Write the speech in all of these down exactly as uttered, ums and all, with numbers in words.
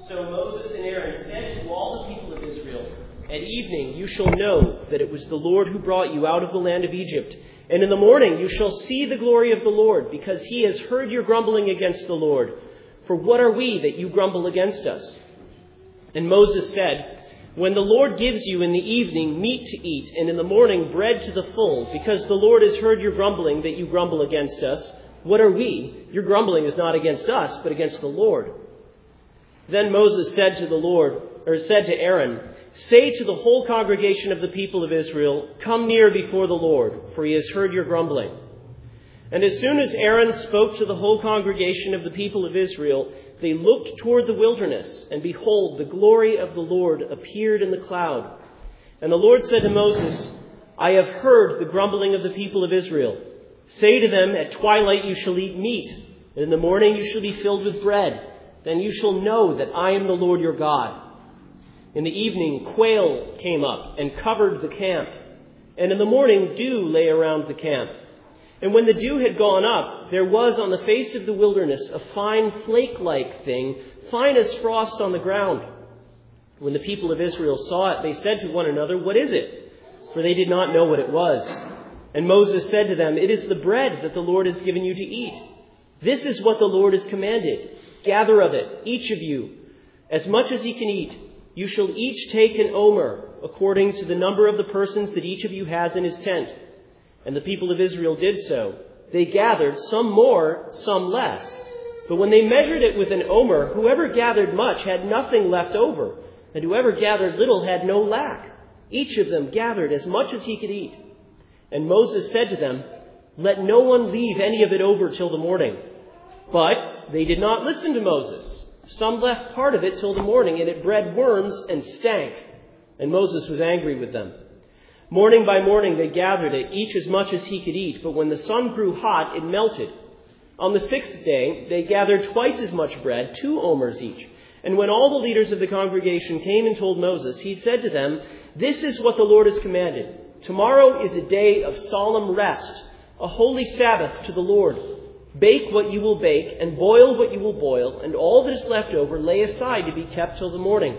So Moses and Aaron said to all the people of Israel, "At evening you shall know that it was the Lord who brought you out of the land of Egypt. And in the morning you shall see the glory of the Lord, because he has heard your grumbling against the Lord. For what are we that you grumble against us?" And Moses said, "When the Lord gives you in the evening meat to eat, and in the morning bread to the full, because the Lord has heard your grumbling that you grumble against us, what are we? Your grumbling is not against us, but against the Lord." Then Moses said to the Lord, or said to Aaron, "Say to the whole congregation of the people of Israel, 'Come near before the Lord, for he has heard your grumbling.'" And as soon as Aaron spoke to the whole congregation of the people of Israel, they looked toward the wilderness, and behold, the glory of the Lord appeared in the cloud. And the Lord said to Moses, "I have heard the grumbling of the people of Israel. Say to them, at twilight you shall eat meat, and in the morning you shall be filled with bread. Then you shall know that I am the Lord your God." In the evening, quail came up and covered the camp. And in the morning, dew lay around the camp. And when the dew had gone up, there was on the face of the wilderness a fine flake-like thing, fine as frost on the ground. When the people of Israel saw it, they said to one another, "What is it?" For they did not know what it was. And Moses said to them, "It is the bread that the Lord has given you to eat. This is what the Lord has commanded. Gather of it, each of you, as much as he can eat. You shall each take an omer, according to the number of the persons that each of you has in his tent." And the people of Israel did so. They gathered, some more, some less. But when they measured it with an omer, whoever gathered much had nothing left over, and whoever gathered little had no lack. Each of them gathered as much as he could eat. And Moses said to them, "Let no one leave any of it over till the morning." But they did not listen to Moses. Some left part of it till the morning, and it bred worms and stank. And Moses was angry with them. Morning by morning they gathered it, each as much as he could eat. But when the sun grew hot, it melted. On the sixth day they gathered twice as much bread, two omers each. And when all the leaders of the congregation came and told Moses, he said to them, "This is what the Lord has commanded. Tomorrow is a day of solemn rest, a holy Sabbath to the Lord. Bake what you will bake, and boil what you will boil, and all that is left over lay aside to be kept till the morning."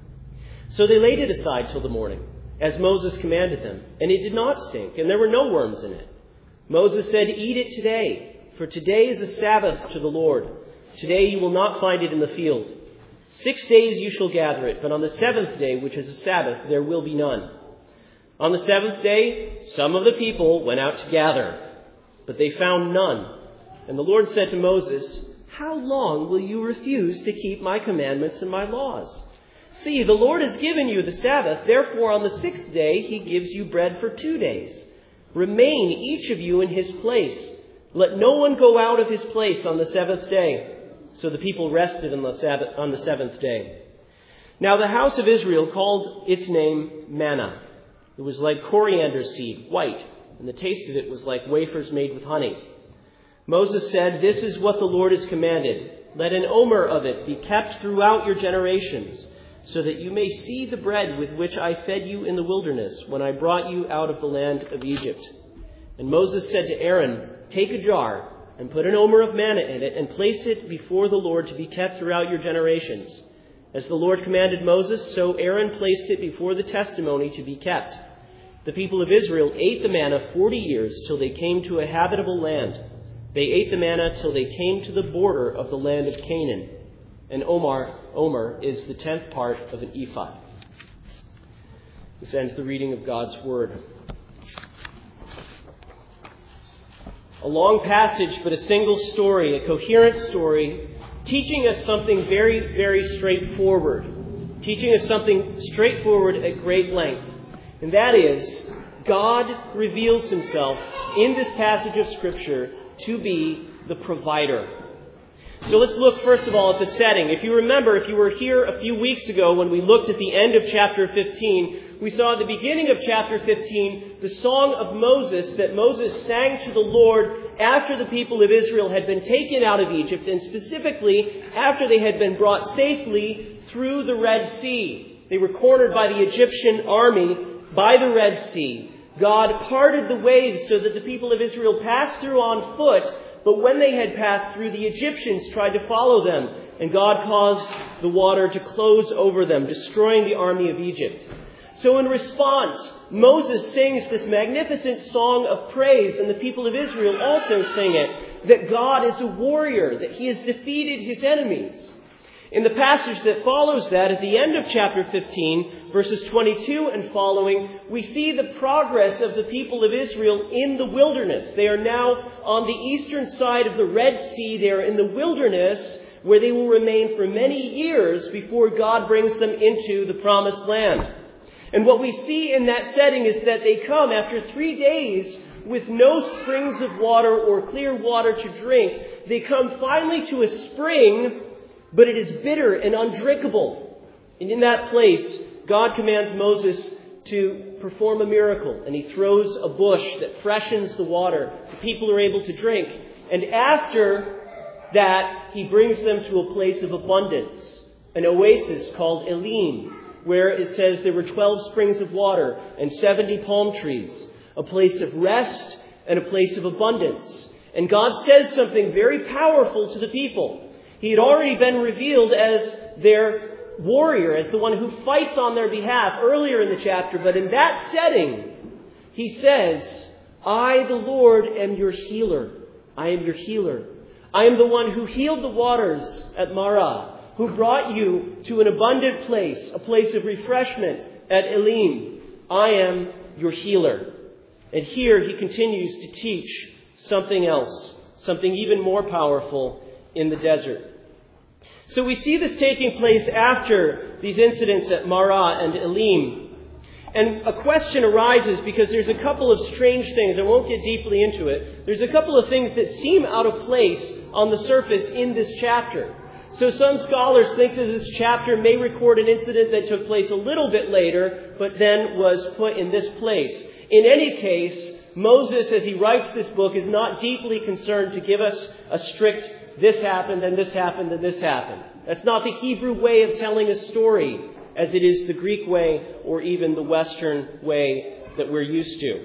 So they laid it aside till the morning, as Moses commanded them, and it did not stink, and there were no worms in it. Moses said, "Eat it today, for today is a Sabbath to the Lord. Today you will not find it in the field. Six days you shall gather it, but on the seventh day, which is a Sabbath, there will be none." On the seventh day, some of the people went out to gather, but they found none. And the Lord said to Moses, "How long will you refuse to keep my commandments and my laws? See, the Lord has given you the Sabbath. Therefore, on the sixth day, he gives you bread for two days. Remain each of you in his place. Let no one go out of his place on the seventh day." So the people rested on the Sabbath, on the seventh day. Now the house of Israel called its name manna. It was like coriander seed, white, and the taste of it was like wafers made with honey. Moses said, "This is what the Lord has commanded. Let an omer of it be kept throughout your generations, so that you may see the bread with which I fed you in the wilderness when I brought you out of the land of Egypt." And Moses said to Aaron, "Take a jar and put an omer of manna in it and place it before the Lord to be kept throughout your generations." As the Lord commanded Moses, so Aaron placed it before the testimony to be kept. The people of Israel ate the manna forty years till they came to a habitable land. They ate the manna till they came to the border of the land of Canaan. And Omer, Omer is the tenth part of an ephah. This ends the reading of God's word. A long passage, but a single story, a coherent story, teaching us something very, very straightforward. Teaching us something straightforward at great length. And that is, God reveals himself in this passage of Scripture to be the provider. So let's look first of all at the setting. If you remember, if you were here a few weeks ago when we looked at the end of chapter fifteen, we saw at the beginning of chapter fifteen the song of Moses that Moses sang to the Lord after the people of Israel had been taken out of Egypt, and specifically after they had been brought safely through the Red Sea. They were cornered by the Egyptian army by the Red Sea. God parted the waves so that the people of Israel passed through on foot, but when they had passed through, the Egyptians tried to follow them, and God caused the water to close over them, destroying the army of Egypt. So in response, Moses sings this magnificent song of praise, and the people of Israel also sing it, that God is a warrior, that he has defeated his enemies. In the passage that follows that, at the end of chapter fifteen, verses twenty-two and following, we see the progress of the people of Israel in the wilderness. They are now on the eastern side of the Red Sea. They are in the wilderness, where they will remain for many years before God brings them into the promised land. And what we see in that setting is that they come after three days with no springs of water or clear water to drink. They come finally to a spring, but it is bitter and undrinkable. And in that place, God commands Moses to perform a miracle. And he throws a bush that freshens the water. The people are able to drink. And after that, he brings them to a place of abundance, an oasis called Elim, where it says there were twelve springs of water and seventy palm trees, a place of rest and a place of abundance. And God says something very powerful to the people. He had already been revealed as their warrior, as the one who fights on their behalf earlier in the chapter. But in that setting, he says, I, the Lord, am your healer. I am your healer. I am the one who healed the waters at Marah, who brought you to an abundant place, a place of refreshment at Elim. I am your healer. And here he continues to teach something else, something even more powerful in the desert. So we see this taking place after these incidents at Marah and Elim. And a question arises because there's a couple of strange things. I won't get deeply into it. There's a couple of things that seem out of place on the surface in this chapter. So some scholars think that this chapter may record an incident that took place a little bit later, but then was put in this place. In any case, Moses, as he writes this book, is not deeply concerned to give us a strict this happened, and this happened, and this happened. That's not the Hebrew way of telling a story, as it is the Greek way or even the Western way that we're used to.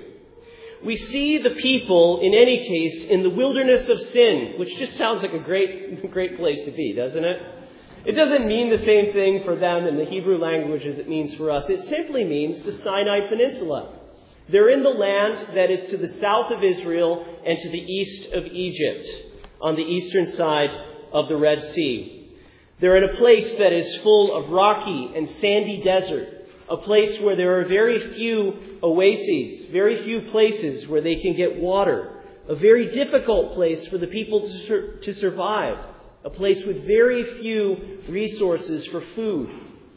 We see the people, in any case, in the wilderness of sin, which just sounds like a great, great place to be, doesn't it? It doesn't mean the same thing for them in the Hebrew language as it means for us. It simply means the Sinai Peninsula. They're in the land that is to the south of Israel and to the east of Egypt, on the eastern side of the Red Sea. They're in a place that is full of rocky and sandy desert, a place where there are very few oases, very few places where they can get water, a very difficult place for the people to, sur- to survive, a place with very few resources for food.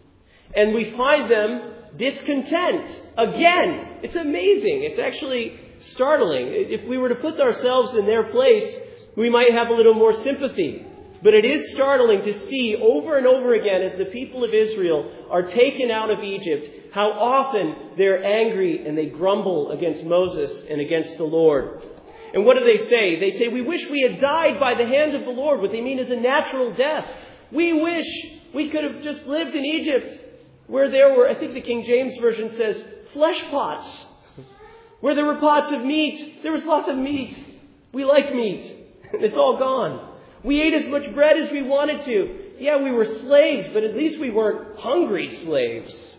And we find them discontent. Again, it's amazing. It's actually startling. If we were to put ourselves in their place, we might have a little more sympathy. But it is startling to see over and over again as the people of Israel are taken out of Egypt, how often they're angry and they grumble against Moses and against the Lord. And what do they say? They say, we wish we had died by the hand of the Lord. What they mean is a natural death. We wish we could have just lived in Egypt, where there were, I think the King James Version says, flesh pots. Where there were pots of meat. There was lots of meat. We like meat. And it's all gone. We ate as much bread as we wanted to. Yeah, we were slaves, but at least we weren't hungry slaves.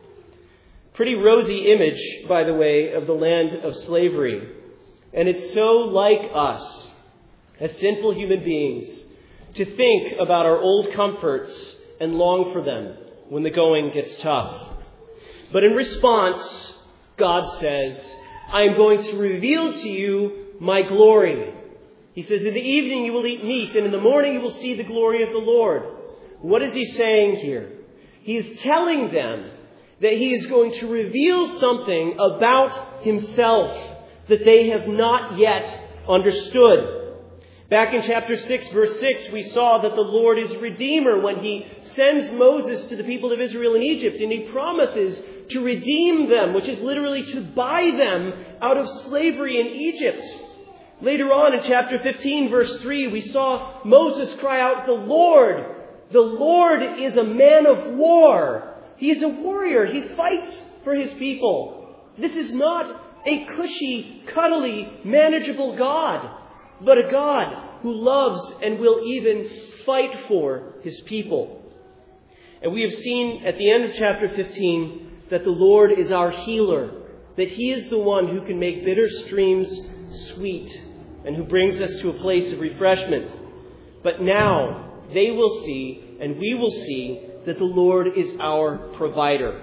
Pretty rosy image, by the way, of the land of slavery. And it's so like us, as sinful human beings, to think about our old comforts and long for them when the going gets tough. But in response, God says, I am going to reveal to you my glory. He says, in the evening you will eat meat, and in the morning you will see the glory of the Lord. What is he saying here? He is telling them that he is going to reveal something about himself that they have not yet understood. Back in chapter six, verse six, we saw that the Lord is Redeemer when he sends Moses to the people of Israel in Egypt, and he promises to redeem them, which is literally to buy them out of slavery in Egypt. Later on in chapter fifteen, verse three, we saw Moses cry out, the Lord, the Lord is a man of war. He is a warrior. He fights for his people. This is not a cushy, cuddly, manageable God, but a God who loves and will even fight for his people. And we have seen at the end of chapter fifteen that the Lord is our healer, that he is the one who can make bitter streams sweet and who brings us to a place of refreshment. But now they will see, and we will see, that the Lord is our provider.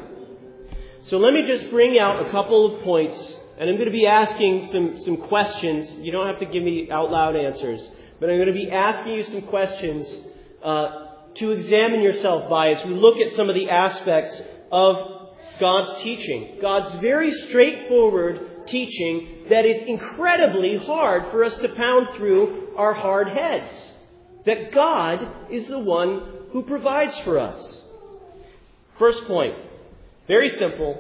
So let me just bring out a couple of points, and I'm going to be asking some, some questions. You don't have to give me out loud answers, but I'm going to be asking you some questions uh, to examine yourself by as we look at some of the aspects of God's teaching. God's very straightforward teaching that is incredibly hard for us to pound through our hard heads. That God is the one who provides for us. First point, very simple.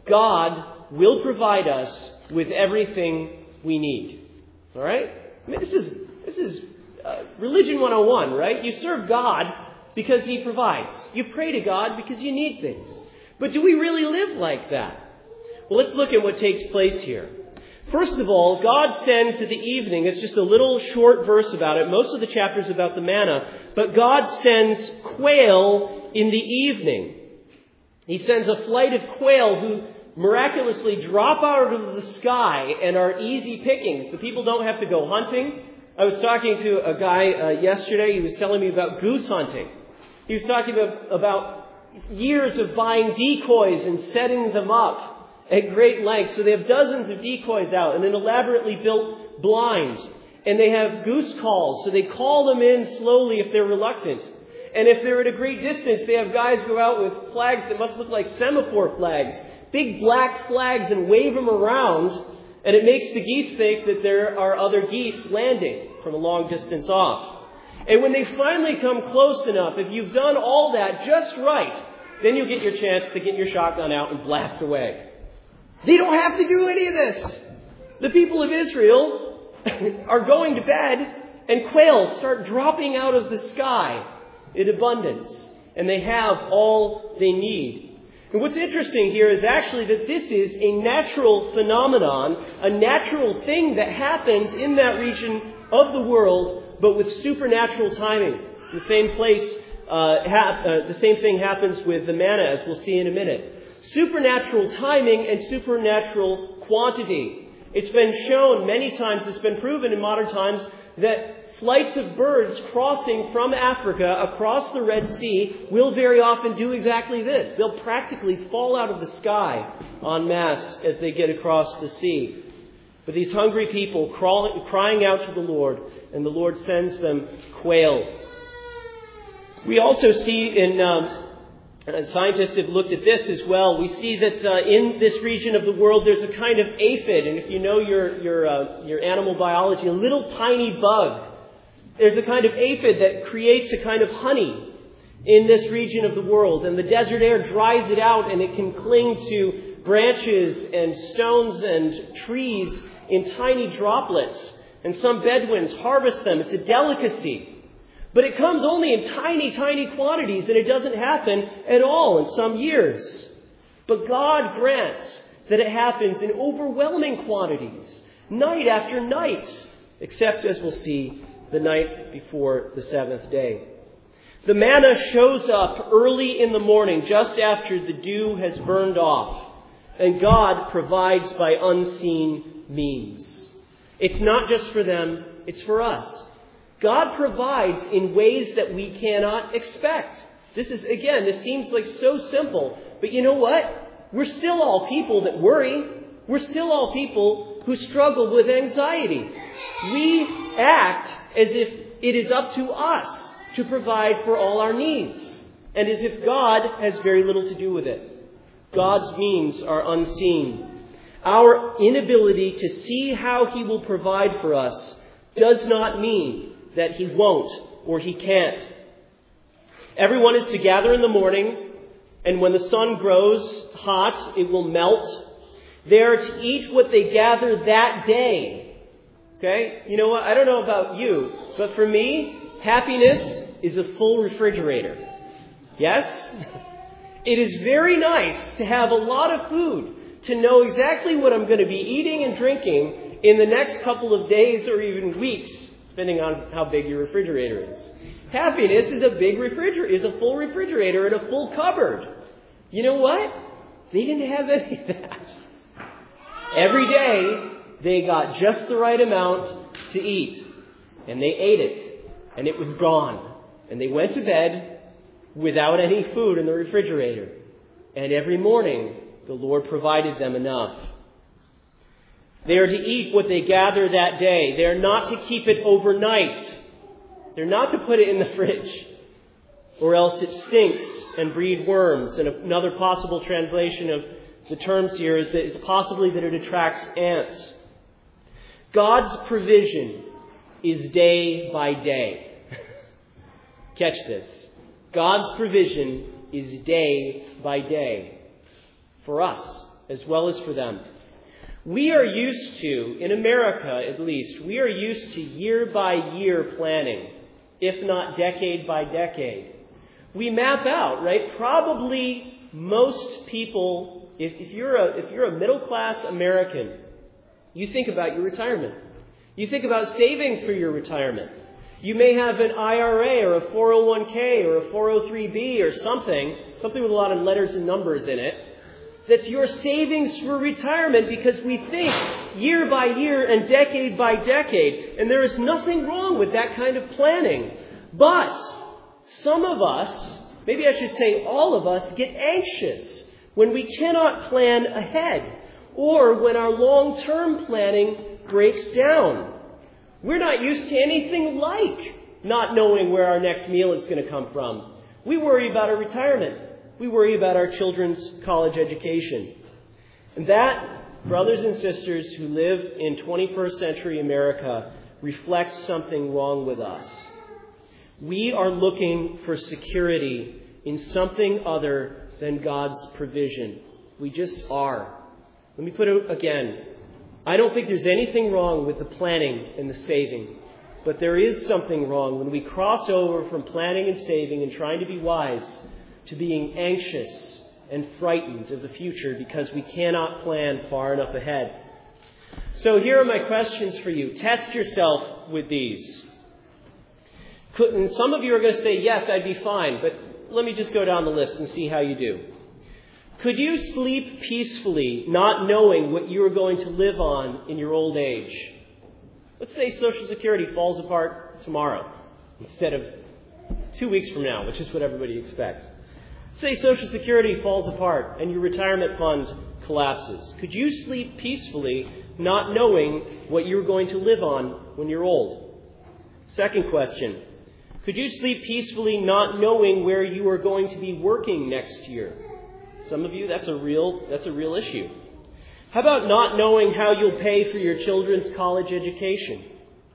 God will provide us with everything we need. All right? I mean, this is this is uh, religion one oh one, right? You serve God because he provides. You pray to God because you need things. But do we really live like that? Well, let's look at what takes place here. First of all, God sends in the evening, it's just a little short verse about it. Most of the chapter is about the manna. But God sends quail in the evening. He sends a flight of quail who miraculously drop out of the sky and are easy pickings. The people don't have to go hunting. I was talking to a guy uh, yesterday. He was telling me about goose hunting. He was talking about, about years of buying decoys and setting them up at great length. So they have dozens of decoys out and an elaborately built blind. And they have goose calls. So they call them in slowly if they're reluctant. And if they're at a great distance, they have guys go out with flags that must look like semaphore flags. Big black flags, and wave them around. And it makes the geese think that there are other geese landing from a long distance off. And when they finally come close enough, if you've done all that just right, then you get your chance to get your shotgun out and blast away. They don't have to do any of this. The people of Israel are going to bed, and quail start dropping out of the sky in abundance. And they have all they need. And what's interesting here is actually that this is a natural phenomenon, a natural thing that happens in that region of the world, but with supernatural timing. The same place, uh, ha- uh, the same thing happens with the manna, as we'll see in a minute. Supernatural timing and supernatural quantity. It's been shown many times, it's been proven in modern times, that flights of birds crossing from Africa across the Red Sea will very often do exactly this. They'll practically fall out of the sky en masse as they get across the sea. But these hungry people crawling, crying out to the Lord, and the Lord sends them quail. We also see in, um, and scientists have looked at this as well, we see that uh, in this region of the world there's a kind of aphid, and if you know your, your, uh, your animal biology, a little tiny bug. There's a kind of aphid that creates a kind of honey in this region of the world. And the desert air dries it out, and it can cling to branches and stones and trees in tiny droplets. And some Bedouins harvest them. It's a delicacy. But it comes only in tiny, tiny quantities, and it doesn't happen at all in some years. But God grants that it happens in overwhelming quantities, night after night, except, as we'll see, the night before the seventh day. The manna shows up early in the morning, just after the dew has burned off, and God provides by unseen means. It's not just for them, it's for us. God provides in ways that we cannot expect. This is, again, this seems like so simple, but you know what? We're still all people that worry. We're still all people who struggle with anxiety. We act as if it is up to us to provide for all our needs, and as if God has very little to do with it. God's means are unseen. Our inability to see how he will provide for us does not mean that he won't or he can't. Everyone is to gather in the morning, and when the sun grows hot, it will melt. They are to eat what they gather that day. Okay? You know what? I don't know about you, but for me, happiness is a full refrigerator. Yes? It is very nice to have a lot of food, to know exactly what I'm going to be eating and drinking in the next couple of days or even weeks depending on how big your refrigerator is. Happiness is a big refrigerator, is a full refrigerator and a full cupboard. You know what? They didn't have any of that. Every day, they got just the right amount to eat. And they ate it. And it was gone. And they went to bed without any food in the refrigerator. And every morning, the Lord provided them enough. They are to eat what they gather that day. They are not to keep it overnight. They're not to put it in the fridge, or else it stinks and breed worms. And another possible translation of the terms here is that it's possibly that it attracts ants. God's provision is day by day. Catch this. God's provision is day by day. For us, as well as for them. We are used to, in America at least, we are used to year by year planning, if not decade by decade. We map out, right? Probably most people, if, if you're a if you're a middle class American, you think about your retirement. You think about saving for your retirement. You may have an I R A or a four oh one k or a four oh three b or something, something with a lot of letters and numbers in it. That's your savings for retirement, because we think year by year and decade by decade. And there is nothing wrong with that kind of planning. But some of us, maybe I should say all of us, get anxious when we cannot plan ahead, or when our long-term planning breaks down. We're not used to anything like not knowing where our next meal is going to come from. We worry about our retirement. We worry about our children's college education. And that, brothers and sisters who live in twenty-first century America, reflects something wrong with us. We are looking for security in something other than God's provision. We just are. Let me put it again. I don't think there's anything wrong with the planning and the saving. But there is something wrong when we cross over from planning and saving and trying to be wise to being anxious and frightened of the future because we cannot plan far enough ahead. So here are my questions for you. Test yourself with these. Could, and some of you are going to say, yes, I'd be fine, but let me just go down the list and see how you do. Could you sleep peacefully, not knowing what you are going to live on in your old age? Let's say Social Security falls apart tomorrow instead of two weeks from now, which is what everybody expects. Say Social Security falls apart and your retirement fund collapses. Could you sleep peacefully, not knowing what you're going to live on when you're old? Second question. Could you sleep peacefully, not knowing where you are going to be working next year? Some of you, that's a real, that's a real issue. How about not knowing how you'll pay for your children's college education?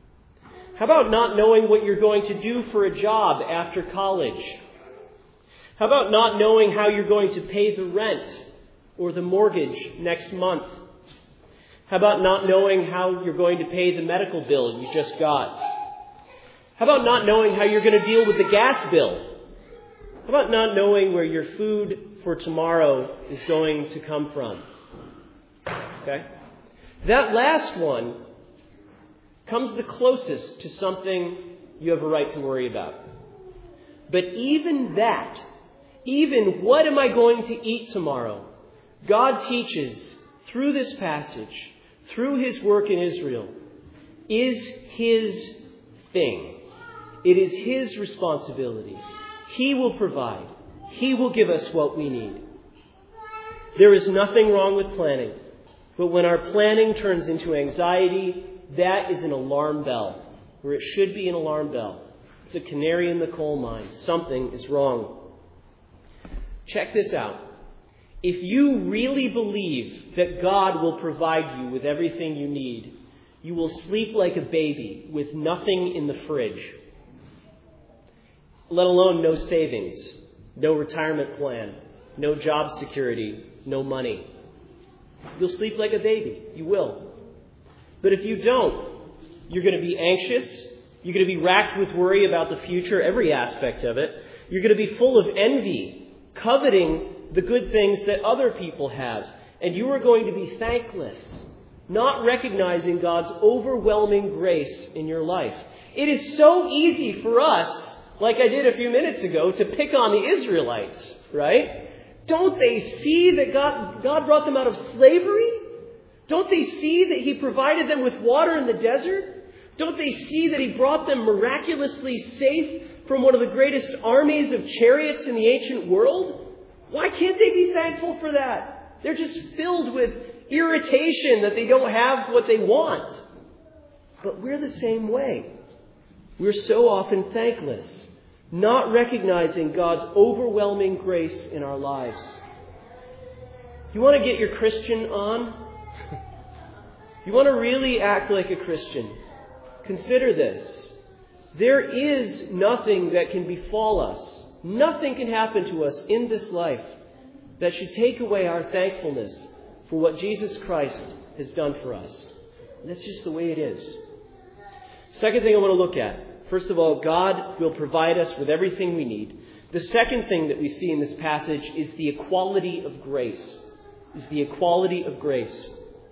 How about not knowing what you're going to do for a job after college? How about not knowing how you're going to pay the rent or the mortgage next month? How about not knowing how you're going to pay the medical bill you just got? How about not knowing how you're going to deal with the gas bill? How about not knowing where your food for tomorrow is going to come from? Okay? That last one comes the closest to something you have a right to worry about. But even that, even what am I going to eat tomorrow, God teaches through this passage, through His work in Israel, is His thing. It is His responsibility. He will provide. He will give us what we need. There is nothing wrong with planning. But when our planning turns into anxiety, that is an alarm bell, where it should be an alarm bell. It's a canary in the coal mine. Something is wrong. Check this out. If you really believe that God will provide you with everything you need, you will sleep like a baby with nothing in the fridge, let alone no savings, no retirement plan, no job security, no money. You'll sleep like a baby. You will. But if you don't, you're going to be anxious. You're going to be racked with worry about the future, every aspect of it. You're going to be full of envy, coveting the good things that other people have. And you are going to be thankless not recognizing God's overwhelming grace in your life. It is so easy for us, like I did a few minutes ago, to pick on the Israelites, right? Don't they see that God, God brought them out of slavery? Don't they see that He provided them with water in the desert? Don't they see that He brought them miraculously safe from one of the greatest armies of chariots in the ancient world? Why can't they be thankful for that? They're just filled with irritation that they don't have what they want. But we're the same way. We're so often thankless, not recognizing God's overwhelming grace in our lives. You want to get your Christian on? You want to really act like a Christian? Consider this. There is nothing that can befall us, nothing can happen to us in this life that should take away our thankfulness for what Jesus Christ has done for us. And that's just the way it is. Second thing I want to look at. First of all, God will provide us with everything we need. The second thing that we see in this passage is the equality of grace. Is the equality of grace.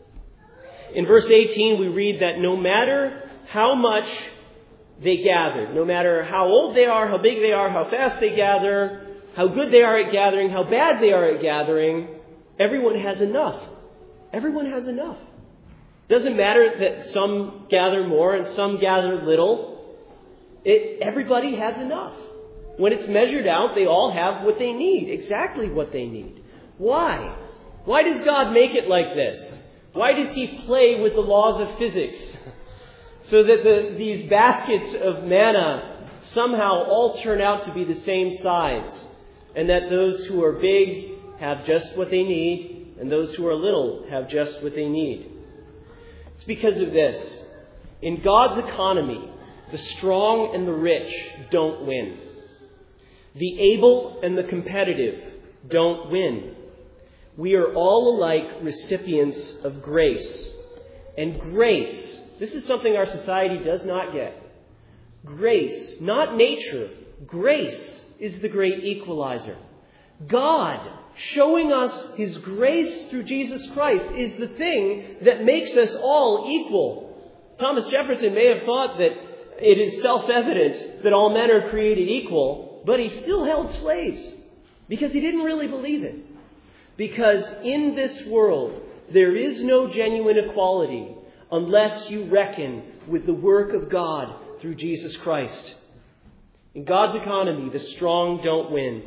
In verse eighteen, we read that no matter how much they gather, no matter how old they are, how big they are, how fast they gather, how good they are at gathering, how bad they are at gathering, everyone has enough. Everyone has enough. Doesn't matter that some gather more and some gather little. It, everybody has enough. When it's measured out, they all have what they need, exactly what they need. Why? Why does God make it like this? Why does He play with the laws of physics so that the, these baskets of manna somehow all turn out to be the same size, and that those who are big have just what they need and those who are little have just what they need? It's because of this. In God's economy, the strong and the rich don't win. The able and the competitive don't win. We are all alike recipients of grace. And grace, this is something our society does not get. Grace, not nature, grace is the great equalizer. God showing us His grace through Jesus Christ is the thing that makes us all equal. Thomas Jefferson may have thought that it is self-evident that all men are created equal, but he still held slaves because he didn't really believe it. Because in this world, there is no genuine equality unless you reckon with the work of God through Jesus Christ. In God's economy, the strong don't win.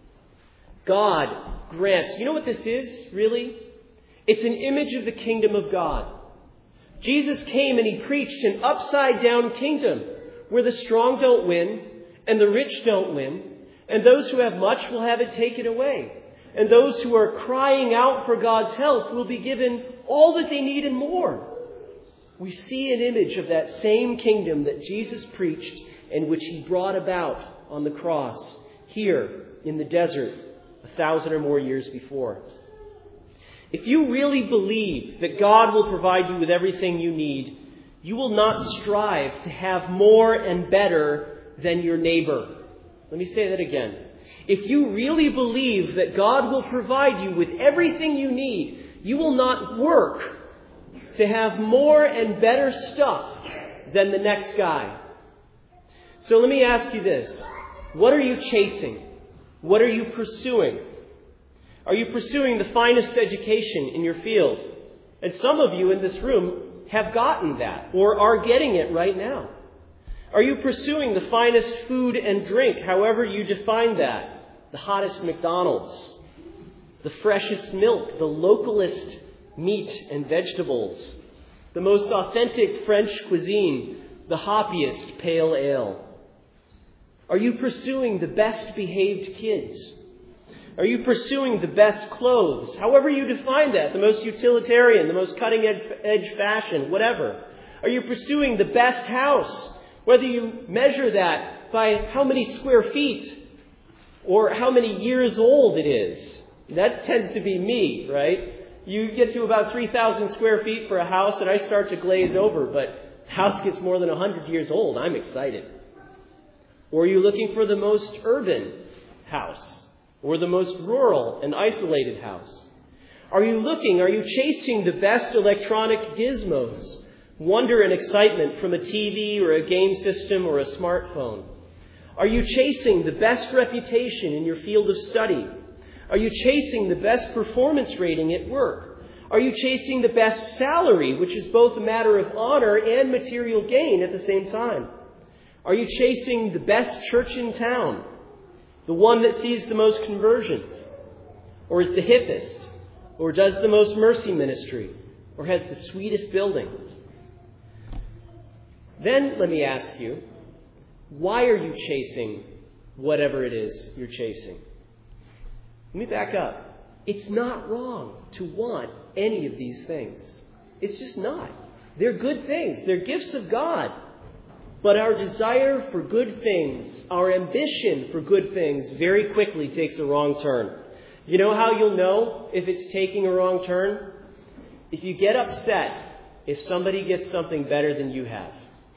God grants. You know what this is, really? It's an image of the kingdom of God. Jesus came and He preached an upside-down kingdom where the strong don't win and the rich don't win, and those who have much will have it taken away. And those who are crying out for God's help will be given all that they need and more. We see an image of that same kingdom that Jesus preached and which He brought about on the cross here in the desert a thousand or more years before. If you really believe that God will provide you with everything you need, you will not strive to have more and better than your neighbor. Let me say that again. If you really believe that God will provide you with everything you need, you will not work to have more and better stuff than the next guy. So let me ask you this. What are you chasing? What are you pursuing? Are you pursuing the finest education in your field? And some of you in this room have gotten that or are getting it right now. Are you pursuing the finest food and drink, however you define that? The hottest McDonald's, the freshest milk, the localist meat and vegetables, the most authentic French cuisine, the hoppiest pale ale? Are you pursuing the best behaved kids? Are you pursuing the best clothes? However you define that, the most utilitarian, the most cutting edge fashion, whatever. Are you pursuing the best house? Whether you measure that by how many square feet or how many years old it is. That tends to be me, right? You get to about three thousand square feet for a house and I start to glaze over, but the house gets more than one hundred years old. I'm excited. Or are you looking for the most urban house? Or the most rural and isolated house? Are you looking, are you chasing the best electronic gizmos, wonder and excitement from a T V or a game system or a smartphone? Are you chasing the best reputation in your field of study? Are you chasing the best performance rating at work? Are you chasing the best salary, which is both a matter of honor and material gain at the same time? Are you chasing the best church in town, the one that sees the most conversions, or is the hippest, or does the most mercy ministry, or has the sweetest building? Then let me ask you, why are you chasing whatever it is you're chasing? Let me back up. It's not wrong to want any of these things. It's just not. They're good things. They're gifts of God. But our desire for good things, our ambition for good things, very quickly takes a wrong turn. You know how you'll know if it's taking a wrong turn? If you get upset if somebody gets something better than you have.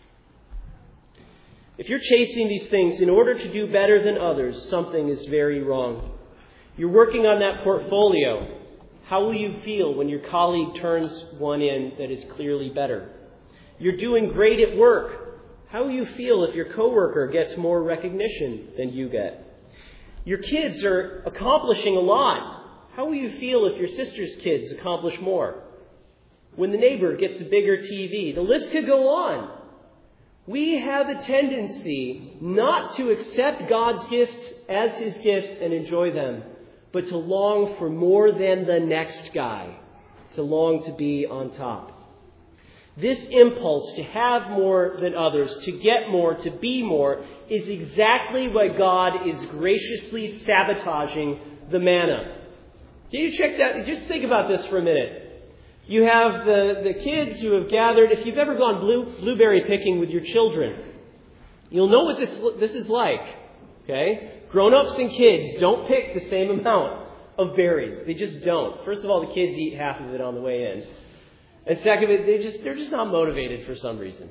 If you're chasing these things in order to do better than others, something is very wrong. You're working on that portfolio. How will you feel when your colleague turns one in that is clearly better? You're doing great at work. How will you feel if your coworker gets more recognition than you get? Your kids are accomplishing a lot. How will you feel if your sister's kids accomplish more? When the neighbor gets a bigger T V, the list could go on. We have a tendency not to accept God's gifts as His gifts and enjoy them, but to long for more than the next guy, to long to be on top. This impulse to have more than others, to get more, to be more, is exactly why God is graciously sabotaging the manna. Can you check that? Just think about this for a minute. You have the, the kids who have gathered. If you've ever gone blue, blueberry picking with your children, you'll know what this, this is like. Okay? Grown-ups and kids don't pick the same amount of berries. They just don't. First of all, the kids eat half of it on the way in. And second, they just, they're just not motivated for some reason.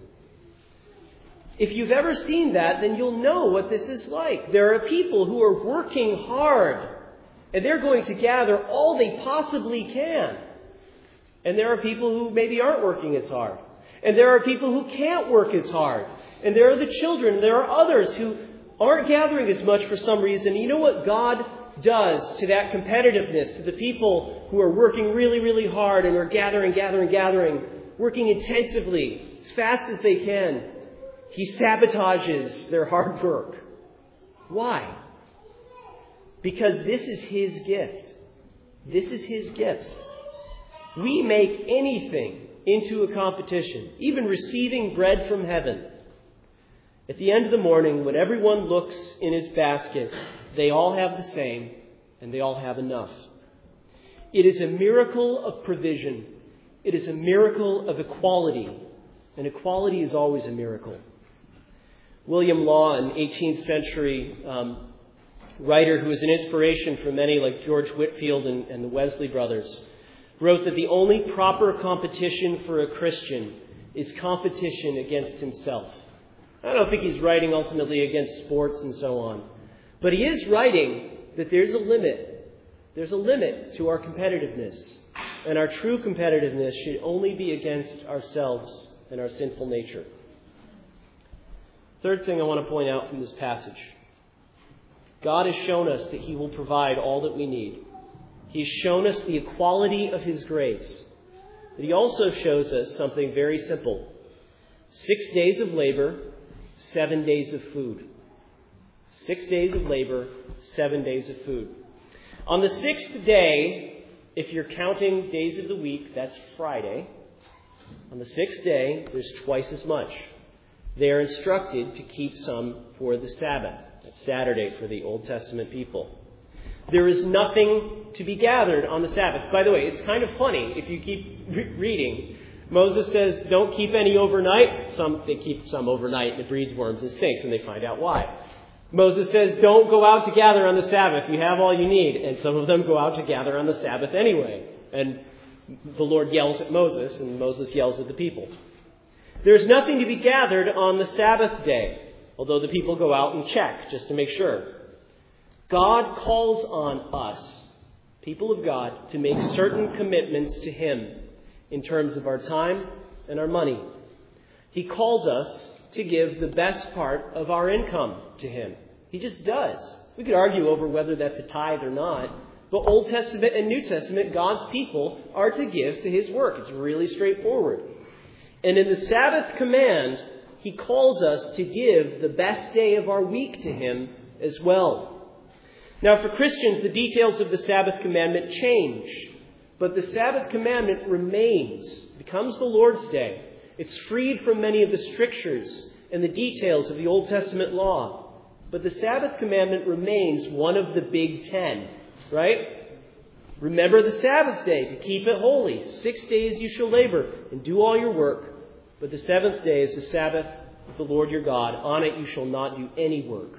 If you've ever seen that, then you'll know what this is like. There are people who are working hard, and they're going to gather all they possibly can. And there are people who maybe aren't working as hard. And there are people who can't work as hard. And there are the children. There are others who aren't gathering as much for some reason. You know what God does to that competitiveness, to the people who are working really, really hard and are gathering, gathering, gathering, working intensively as fast as they can? He sabotages their hard work. Why? Because this is His gift. This is His gift. We make anything into a competition, even receiving bread from heaven. At the end of the morning, when everyone looks in his basket, they all have the same, and they all have enough. It is a miracle of provision. It is a miracle of equality. And equality is always a miracle. William Law, an eighteenth century um, writer who was an inspiration for many like George Whitefield and, and the Wesley brothers, wrote that the only proper competition for a Christian is competition against himself. I don't think he's writing ultimately against sports and so on. But he is writing that there's a limit. There's a limit to our competitiveness. And our true competitiveness should only be against ourselves and our sinful nature. Third thing I want to point out from this passage. God has shown us that He will provide all that we need. He's shown us the equality of His grace. But He also shows us something very simple. Six days of labor, seven days of food. Six days of labor, seven days of food. On the sixth day, if you're counting days of the week, that's Friday. On the sixth day, there's twice as much. They are instructed to keep some for the Sabbath. That's Saturday for the Old Testament people. There is nothing to be gathered on the Sabbath. By the way, it's kind of funny if you keep re- reading. Moses says, don't keep any overnight. Some they keep some overnight and it breeds worms and snakes, and they find out why. Moses says, don't go out to gather on the Sabbath. You have all you need. And some of them go out to gather on the Sabbath anyway. And the Lord yells at Moses, and Moses yells at the people. There's nothing to be gathered on the Sabbath day, although the people go out and check just to make sure. God calls on us people of God, to make certain commitments to Him in terms of our time and our money. He calls us to give the best part of our income to Him. He just does. We could argue over whether that's a tithe or not, but Old Testament and New Testament, God's people are to give to His work. It's really straightforward. And in the Sabbath command, He calls us to give the best day of our week to Him as well. Now, for Christians, the details of the Sabbath commandment change, but the Sabbath commandment remains, becomes the Lord's Day. It's freed from many of the strictures and the details of the Old Testament law. But the Sabbath commandment remains one of the big ten, right? Remember the Sabbath day to keep it holy. Six days you shall labor and do all your work. But the seventh day is the Sabbath of the Lord your God. On it you shall not do any work.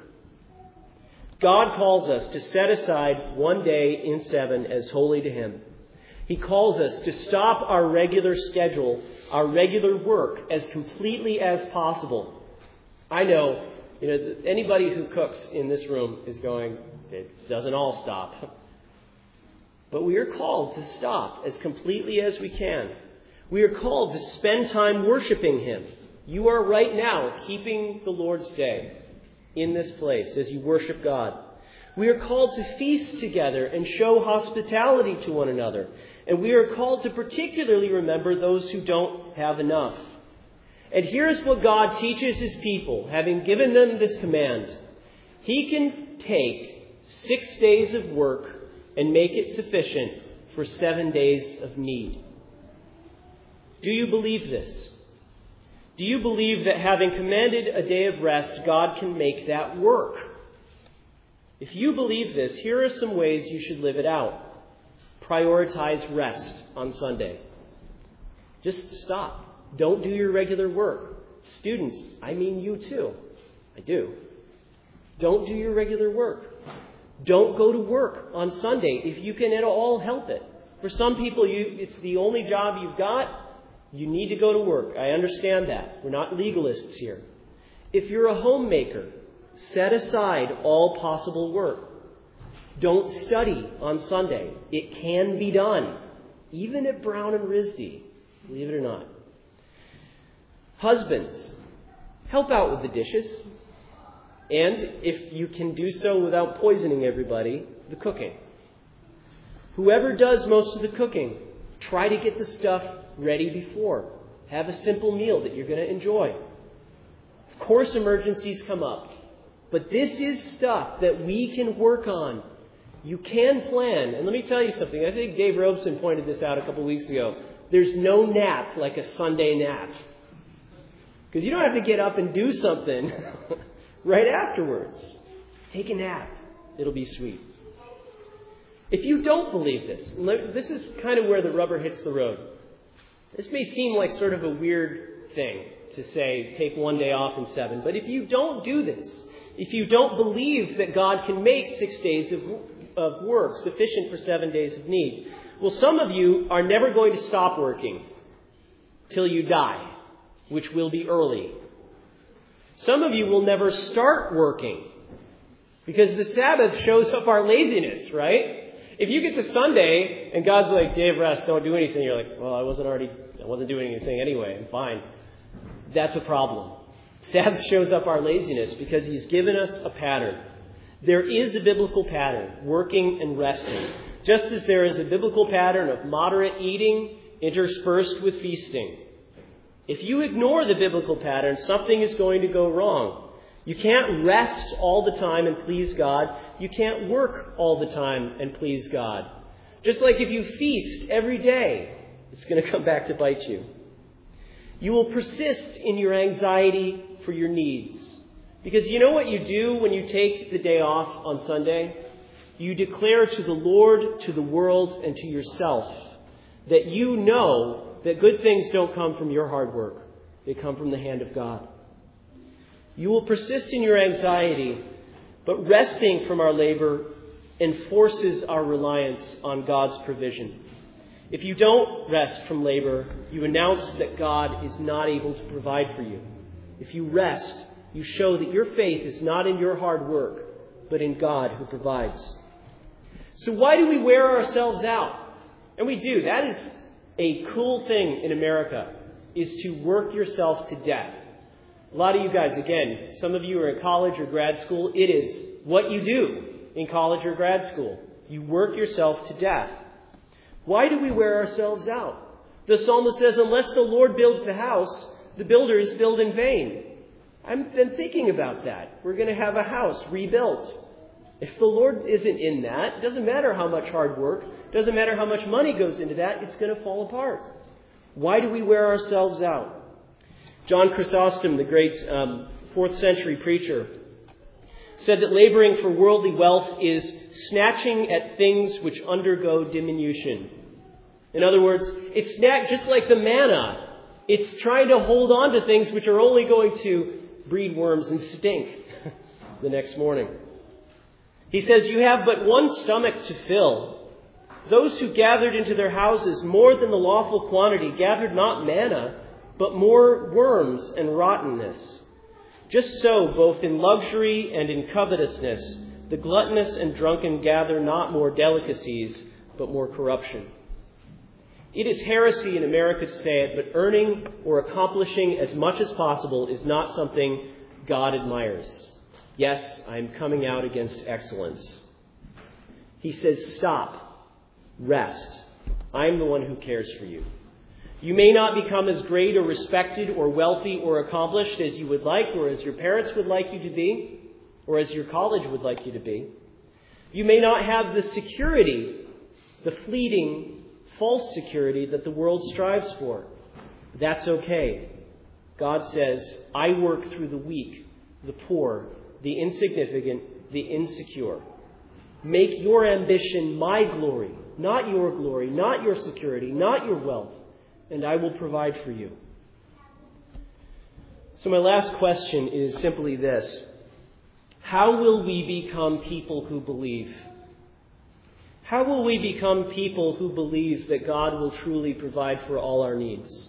God calls us to set aside one day in seven as holy to Him. He calls us to stop our regular schedule, our regular work, as completely as possible. I know, you know, anybody who cooks in this room is going, it doesn't all stop. But we are called to stop as completely as we can. We are called to spend time worshiping Him. You are right now keeping the Lord's Day in this place as you worship God. We are called to feast together and show hospitality to one another. And we are called to particularly remember those who don't have enough. And here's what God teaches His people, having given them this command. He can take six days of work and make it sufficient for seven days of need. Do you believe this? Do you believe that having commanded a day of rest, God can make that work? If you believe this, here are some ways you should live it out. Prioritize rest on Sunday. Just stop. Don't do your regular work. Students, I mean you too. I do. Don't do your regular work. Don't go to work on Sunday if you can at all help it. For some people, you, it's the only job you've got. You need to go to work. I understand that. We're not legalists here. If you're a homemaker, set aside all possible work. Don't study on Sunday. It can be done, even at Brown and Risdy, believe it or not. Husbands, help out with the dishes. And if you can do so without poisoning everybody, the cooking. Whoever does most of the cooking, try to get the stuff ready before. Have a simple meal that you're going to enjoy. Of course, emergencies come up. But this is stuff that we can work on. You can plan. And let me tell you something. I think Dave Robeson pointed this out a couple weeks ago. There's no nap like a Sunday nap. Because you don't have to get up and do something right afterwards. Take a nap. It'll be sweet. If you don't believe this, this is kind of where the rubber hits the road. This may seem like sort of a weird thing to say, take one day off in seven. But if you don't do this, if you don't believe that God can make six days of, of work sufficient for seven days of need, well, some of you are never going to stop working till you die, which will be early. Some of you will never start working because the Sabbath shows up our laziness, right? If you get to Sunday and God's like, day of rest, don't do anything, you're like, well, I wasn't already, I wasn't doing anything anyway, I'm fine. That's a problem. Sabbath shows up our laziness because He's given us a pattern. There is a biblical pattern, working and resting, just as there is a biblical pattern of moderate eating interspersed with feasting. If you ignore the biblical pattern, something is going to go wrong. You can't rest all the time and please God. You can't work all the time and please God. Just like if you feast every day, it's going to come back to bite you. You will persist in your anxiety for your needs. Because you know what you do when you take the day off on Sunday? You declare to the Lord, to the world, and to yourself that you know that good things don't come from your hard work. They come from the hand of God. You will persist in your anxiety, but resting from our labor enforces our reliance on God's provision. If you don't rest from labor, you announce that God is not able to provide for you. If you rest, you show that your faith is not in your hard work, but in God who provides. So why do we wear ourselves out? And we do. That is a cool thing in America, is to work yourself to death. A lot of you guys, again, some of you are in college or grad school. It is what you do in college or grad school. You work yourself to death. Why do we wear ourselves out? The psalmist says, unless the Lord builds the house, the builders build in vain. I've been thinking about that. We're going to have a house rebuilt. If the Lord isn't in that, it doesn't matter how much hard work, it doesn't matter how much money goes into that, it's going to fall apart. Why do we wear ourselves out? John Chrysostom, the great um, fourth century preacher, said that laboring for worldly wealth is snatching at things which undergo diminution. In other words, it's snatch, just like the manna. It's trying to hold on to things which are only going to breed worms and stink the next morning. He says, you have but one stomach to fill. Those who gathered into their houses more than the lawful quantity gathered not manna, but more worms and rottenness. Just so, both in luxury and in covetousness, the gluttonous and drunken gather not more delicacies, but more corruption. It is heresy in America to say it, but earning or accomplishing as much as possible is not something God admires. Yes, I am coming out against excellence. He says, stop, rest. I am the one who cares for you. You may not become as great or respected or wealthy or accomplished as you would like, or as your parents would like you to be, or as your college would like you to be. You may not have the security, the fleeting, false security that the world strives for. That's okay. God says, I work through the weak, the poor, the insignificant, the insecure. Make your ambition my glory, not your glory, not your security, not your wealth, and I will provide for you. So my last question is simply this. How will we become people who believe? How will we become people who believe that God will truly provide for all our needs?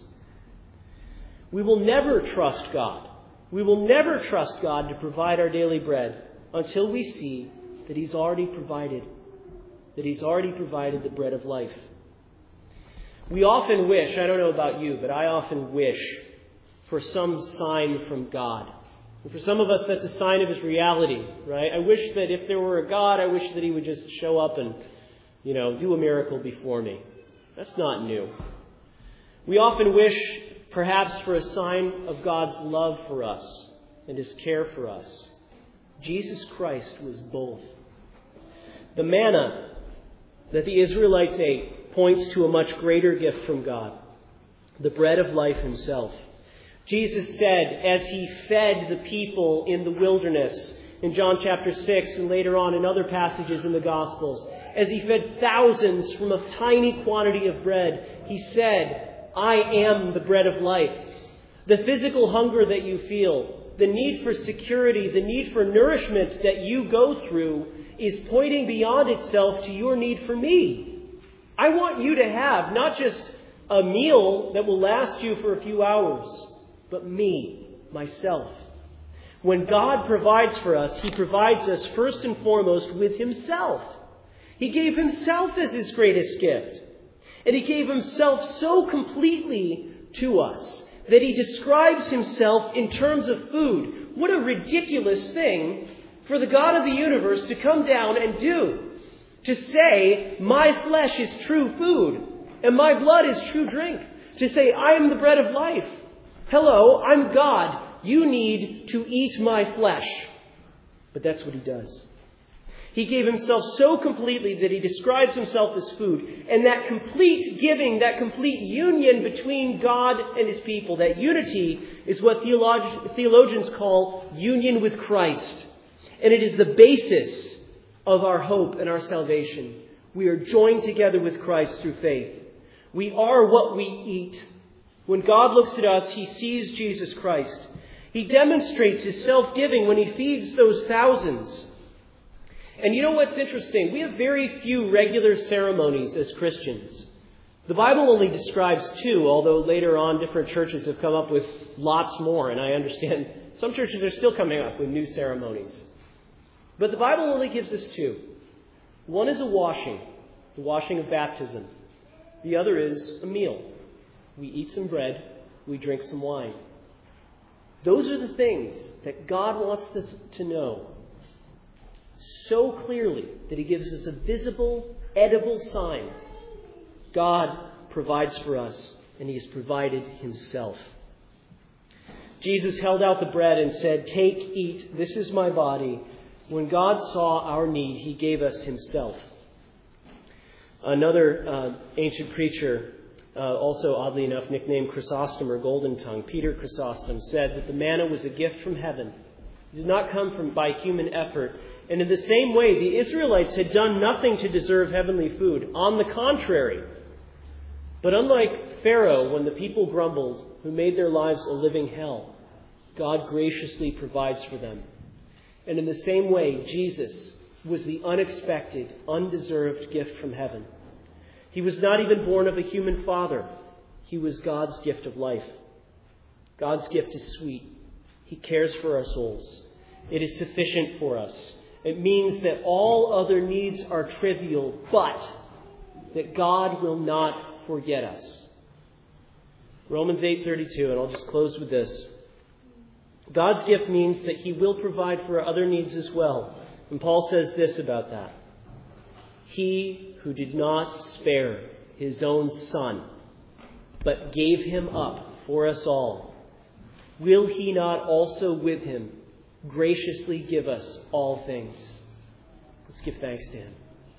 We will never trust God. We will never trust God to provide our daily bread until we see that He's already provided, that He's already provided the bread of life. We often wish, I don't know about you, but I often wish for some sign from God. And for some of us, that's a sign of His reality, right? I wish that if there were a God, I wish that He would just show up and, you know, do a miracle before me. That's not new. We often wish, perhaps, for a sign of God's love for us and His care for us. Jesus Christ was both. The manna that the Israelites ate points to a much greater gift from God, the bread of life Himself. Jesus said, as He fed the people in the wilderness, in John chapter six and later on in other passages in the Gospels, as He fed thousands from a tiny quantity of bread, He said, I am the bread of life. The physical hunger that you feel, the need for security, the need for nourishment that you go through is pointing beyond itself to your need for me. I want you to have not just a meal that will last you for a few hours, but me, myself. When God provides for us, He provides us first and foremost with Himself. He gave Himself as His greatest gift. And He gave Himself so completely to us that He describes Himself in terms of food. What a ridiculous thing for the God of the universe to come down and do. To say, my flesh is true food and my blood is true drink. To say, I am the bread of life. Hello, I'm God. You need to eat my flesh. But that's what He does. He gave Himself so completely that He describes Himself as food. And that complete giving, that complete union between God and His people, that unity is what theolog- theologians call union with Christ. And it is the basis of our hope and our salvation. We are joined together with Christ through faith. We are what we eat. When God looks at us, He sees Jesus Christ. He demonstrates His self-giving when He feeds those thousands. And you know what's interesting? We have very few regular ceremonies as Christians. The Bible only describes two, although later on different churches have come up with lots more. And I understand some churches are still coming up with new ceremonies. But the Bible only gives us two. One is a washing, the washing of baptism. The other is a meal. We eat some bread, we drink some wine. Those are the things that God wants us to know so clearly that he gives us a visible, edible sign. God provides for us, and he has provided himself. Jesus held out the bread and said, "Take, eat, this is my body." When God saw our need, he gave us himself. Another uh, ancient preacher, uh, also oddly enough nicknamed Chrysostom or Golden Tongue, Peter Chrysostom, said that the manna was a gift from heaven. It did not come from by human effort. And in the same way, the Israelites had done nothing to deserve heavenly food. On the contrary. But unlike Pharaoh, when the people grumbled, who made their lives a living hell, God graciously provides for them. And in the same way, Jesus was the unexpected, undeserved gift from heaven. He was not even born of a human father. He was God's gift of life. God's gift is sweet. He cares for our souls. It is sufficient for us. It means that all other needs are trivial, but that God will not forget us. Romans eight thirty-two, and I'll just close with this. God's gift means that he will provide for our other needs as well. And Paul says this about that. He who did not spare his own son, but gave him up for us all, will he not also with him graciously give us all things? Let's give thanks to him.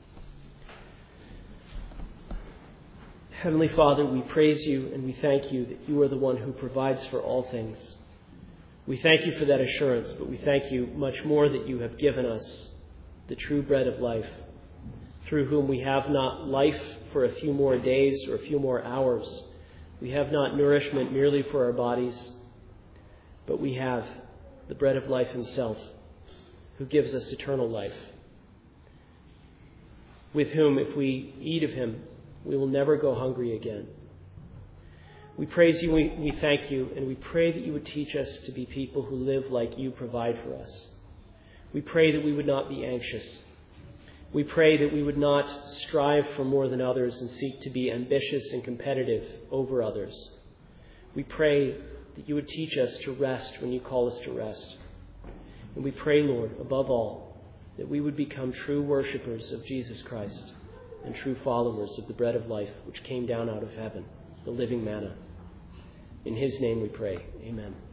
Heavenly Father, we praise you and we thank you that you are the one who provides for all things. We thank you for that assurance, but we thank you much more that you have given us the true bread of life, through whom we have not life for a few more days or a few more hours. We have not nourishment merely for our bodies, but we have the bread of life himself, who gives us eternal life, with whom, if we eat of him, we will never go hungry again. We praise you, we, we thank you, and we pray that you would teach us to be people who live like you provide for us. We pray that we would not be anxious. We pray that we would not strive for more than others and seek to be ambitious and competitive over others. We pray that you would teach us to rest when you call us to rest. And we pray, Lord, above all, that we would become true worshipers of Jesus Christ and true followers of the bread of life which came down out of heaven, the living manna. In his name we pray. Amen.